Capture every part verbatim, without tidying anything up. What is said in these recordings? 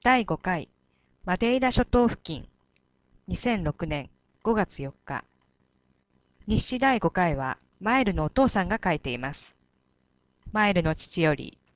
だいごかいマデイラ諸島付近にせんろくねんごがつよっか。日誌だいごかいはマイルのお父さんが書いています。マイルの父より。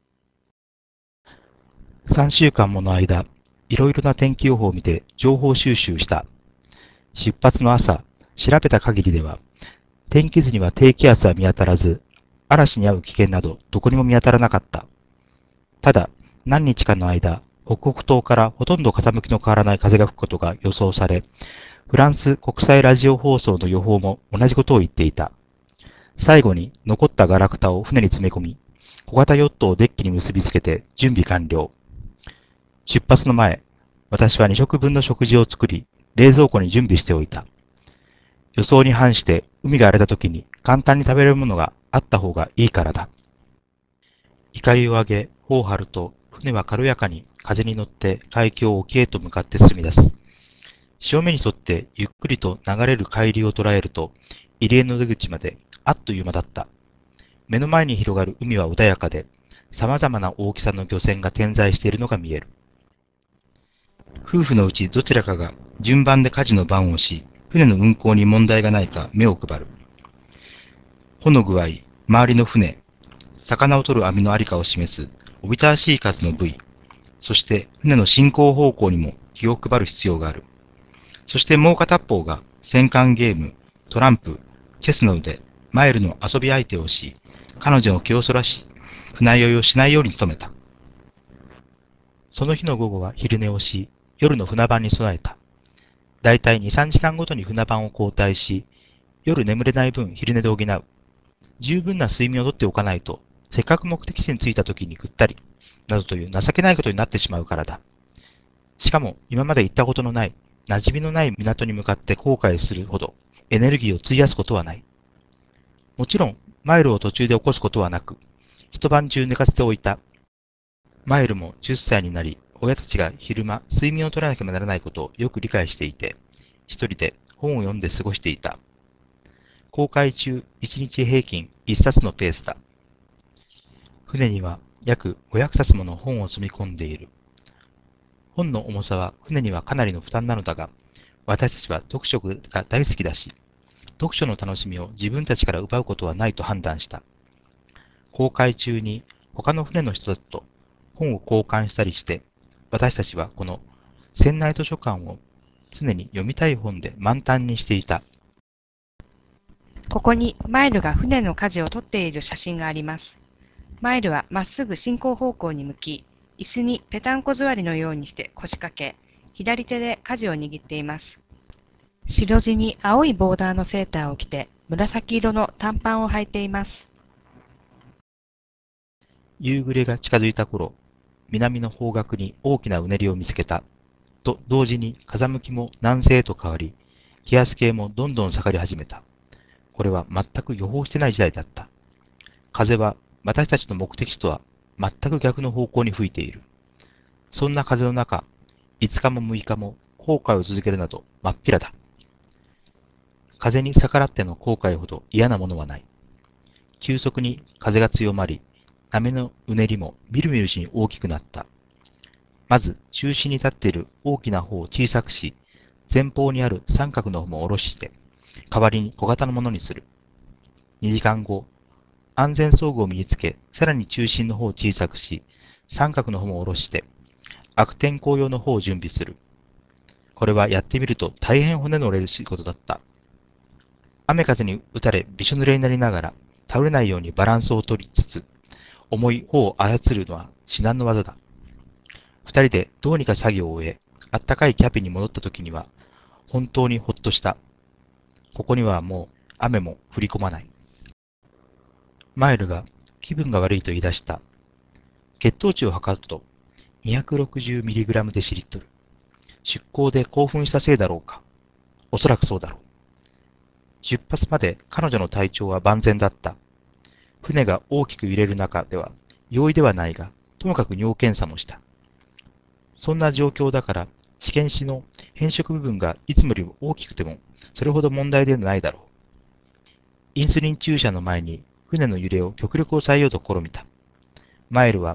さんしゅうかんもの間、いろいろな天気予報を見て情報収集した。出発の朝、調べた限りでは、天気図には低気圧は見当たらず、嵐に遭う危険などどこにも見当たらなかった。ただ、何日かの間、北北東からほとんど風向きの変わらない風が吹くことが予想され、フランス国際ラジオ放送の予報も同じことを言っていた。最後に残ったガラクタを船に詰め込み、小型ヨットをデッキに結びつけて準備完了。出発の前、私はに食分の食事を作り、冷蔵庫に準備しておいた。予想に反して海が荒れた時に簡単に食べれるものがあった方がいいからだ。怒りを上げ、帆を張ると、船は軽やかに風に乗って海峡沖へと向かって進み出す。潮目に沿ってゆっくりと流れる海流を捉えると、入り江の出口まであっという間だった。目の前に広がる海は穏やかで、様々な大きさの漁船が点在しているのが見える。夫婦のうちどちらかが順番で舵の番をし、船の運航に問題がないか目を配る。帆の具合、周りの船、魚を取る網のありかを示すおびただしい数の部位、そして船の進行方向にも気を配る必要がある。そしてもう片方が戦艦ゲーム、トランプ、チェスなどでマイルの遊び相手をし、彼女の気をそらし、船酔いをしないように努めた。その日の午後は昼寝をし、夜の船番に備えた。だいたいに、さんじかんごとに船番を交代し、夜眠れない分昼寝で補う。十分な睡眠をとっておかないと、せっかく目的地に着いた時にぐったり、などという情けないことになってしまうからだ。しかも今まで行ったことのない、馴染みのない港に向かって後悔するほどエネルギーを費やすことはない。もちろん、マイルを途中で起こすことはなく、一晩中寝かせておいた。マイルもじゅっさいになり、親たちが昼間睡眠を取らなければならないことをよく理解していて、一人で本を読んで過ごしていた。航海中、いちにち平均いっさつのペースだ。船には約ごひゃくさつもの本を積み込んでいる。本の重さは船にはかなりの負担なのだが、私たちは読書が大好きだし、読書の楽しみを自分たちから奪うことはないと判断した。航海中に他の船の人たちと本を交換したりして、私たちはこの船内図書館を常に読みたい本で満タンにしていた。 ここにマイルが船の舵を取っている写真があります。マイルはまっすぐ進行方向に向き、椅子にぺたんこ座りのようにして腰掛け、左手で舵を握っています。白地に青いボーダーのセーターを着て、紫色の短パンを履いています。 夕暮れが近づいた頃、南の方角に大きなうねりを見つけた。と同時に風向きも南西へと変わり、気圧計もどんどん下がり始めた。これは全く予報してない時代だった。風は私たちの目的地とは全く逆の方向に吹いている。そんな風の中、いつかもむいかも航海を続けるなど真っ平だ。風に逆らっての航海ほど嫌なものはない。急速に風が強まり、波のうねりもみるみるうちに大きくなった。まず中心に立っている大きな方を小さくし、前方にある三角の方も下ろして、代わりに小型のものにする。にじかんご、安全装具を身につけ、さらに中心の方を小さくし、三角の方も下ろして、悪天候用の方を準備する。これはやってみると大変骨の折れる仕事だった。雨風に打たれびしょ濡れになりながら、倒れないようにバランスを取りつつ、重い方を操るのは至難の技だ。二人でどうにか作業を終え、あったかいキャビンに戻った時には、本当にほっとした。ここにはもう雨も降り込まない。マイルが気分が悪いと言い出した。血糖値を測ると にひゃくろくじゅうミリグラム デシリットル。出港で興奮したせいだろうか。おそらくそうだろう。出発まで彼女の体調は万全だった。船が大きく揺れる中では容易ではないが、ともかく尿検査もした。そんな状況だから、試験紙の変色部分がいつもより大きくても、それほど問題ではないだろう。インスリン注射の前に船の揺れを極力抑えようと試みた。マイルは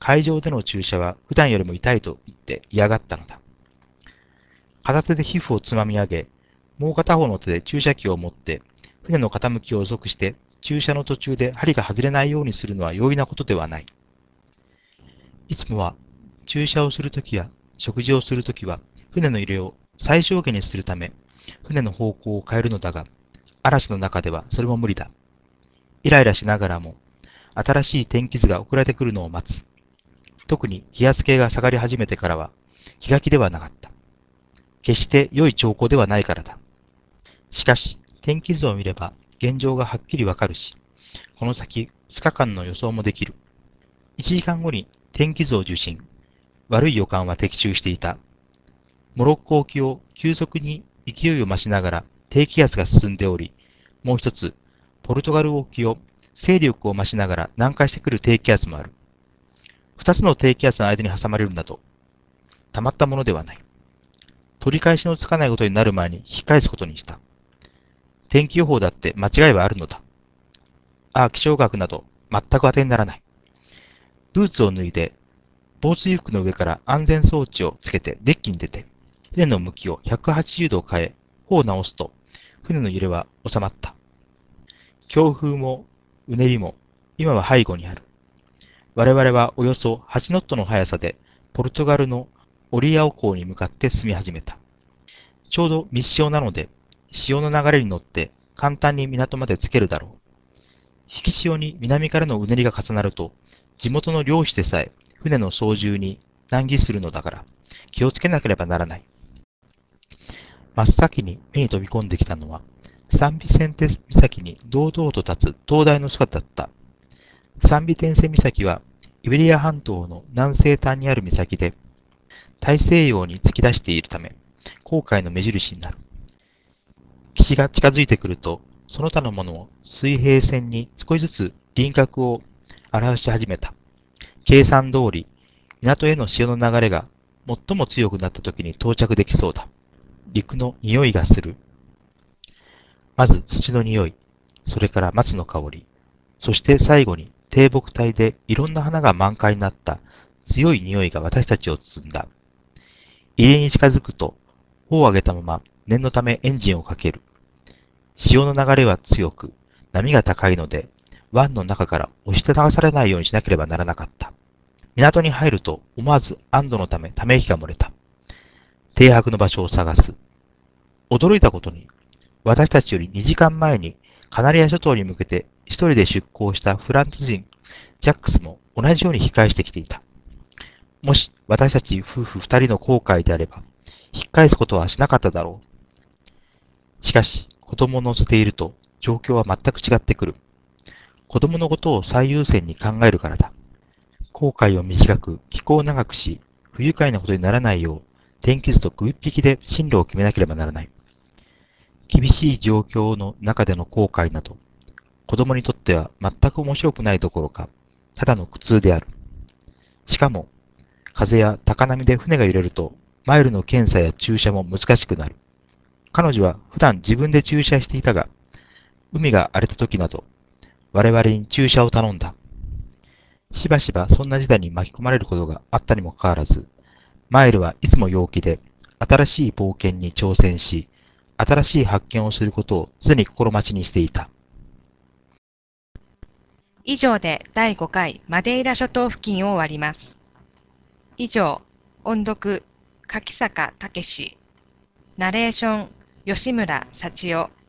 海上での注射は普段よりも痛いと言って嫌がったのだ。片手で皮膚をつまみ上げ、もう片方の手で注射器を持って、船の傾きを遅くして、注射の途中で針が外れないようにするのは容易なことではない。いつもは注射をするときや食事をするときは、船の揺れを最小限にするため、船の方向を変えるのだが、嵐の中ではそれも無理だ。イライラしながらも、新しい天気図が送られてくるのを待つ。特に気圧計が下がり始めてからは、気が気ではなかった。決して良い兆候ではないからだ。しかし、天気図を見れば現状がはっきりわかるし、この先ふつかかんの予想もできる。いちじかんごに天気図を受信。悪い予感は的中していた。モロッコ沖を急速に勢いを増しながら低気圧が進んでおり、もう一つ、ポルトガル沖を勢力を増しながら南下してくる低気圧もある。二つの低気圧の間に挟まれるなど、たまったものではない。取り返しのつかないことになる前に引き返すことにした。天気予報だって間違いはあるのだ。ああ、気象学など全く当てにならない。ブーツを脱いで、防水服の上から安全装置をつけてデッキに出て、船の向きをひゃくはちじゅうど変え、帆を直すと、船の揺れは収まった。強風もうねりも今は背後にある。我々はおよそはちノットの速さでポルトガルのオリアオ港に向かって進み始めた。ちょうど密潮なので、潮の流れに乗って簡単に港まで着けるだろう。引き潮に南からのうねりが重なると、地元の漁師でさえ船の操縦に難儀するのだから、気をつけなければならない。真っ先に目に飛び込んできたのは、サンビセンテ岬に堂々と立つ灯台の姿だった。サンビテンセ岬は、イベリア半島の南西端にある岬で、大西洋に突き出しているため、航海の目印になる。岸が近づいてくると、その他のものを水平線に少しずつ輪郭を表し始めた。計算通り、港への潮の流れが最も強くなった時に到着できそうだ。陸の匂いがする。まず土の匂い、それから松の香り、そして最後に低木帯でいろんな花が満開になった強い匂いが私たちを包んだ。入りに近づくと、帆を上げたまま念のためエンジンをかける。潮の流れは強く、波が高いので、湾の中から押し流されないようにしなければならなかった。港に入ると思わず安堵のためため息が漏れた。停泊の場所を探す。驚いたことに、私たちよりにじかんまえにカナリア諸島に向けて一人で出港したフランス人、ジャックスも同じように引き返してきていた。もし私たち夫婦二人の後悔であれば、引き返すことはしなかっただろう。しかし、子供を乗せていると状況は全く違ってくる。子供のことを最優先に考えるからだ。航海を短く、気候を長くし、不愉快なことにならないよう、天気図と首っ引きで進路を決めなければならない。厳しい状況の中での航海など、子供にとっては全く面白くないどころか、ただの苦痛である。しかも、風や高波で船が揺れると、マイルの検査や駐車も難しくなる。彼女は普段自分で駐車していたが、海が荒れた時など、我々に駐車を頼んだ。しばしばそんな事態に巻き込まれることがあったにもかかわらず、マイルはいつも陽気で、新しい冒険に挑戦し、新しい発見をすることを常に心待ちにしていた。 以上でだいごかいマデイラ諸島付近を終わります。以上、音読、柿坂武史、ナレーション、吉村幸男。